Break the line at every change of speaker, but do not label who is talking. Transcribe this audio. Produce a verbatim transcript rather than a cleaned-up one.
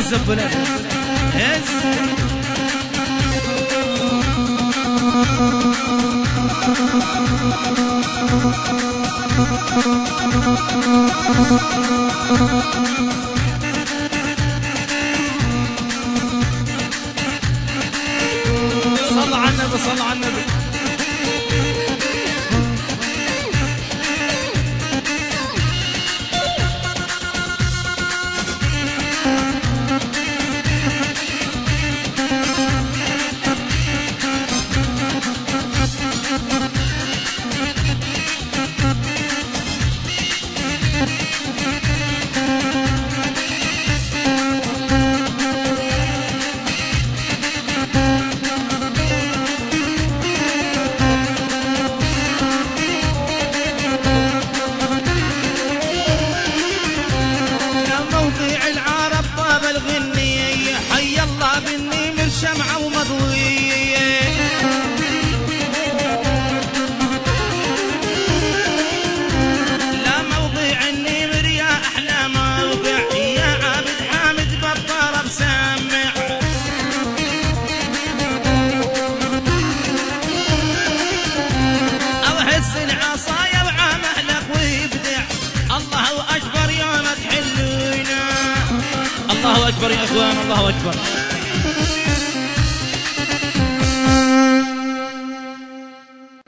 زبلة هز صل على النبي صل على النبي. شمعة ومضوية لا موضع النمر يا أحلى موضع يا عابد حامد بالطرب سمع أوهز العصايا وعامهلك ويبدع الله أكبر يوم تحلونا الله أكبر يا أخوان الله أكبر.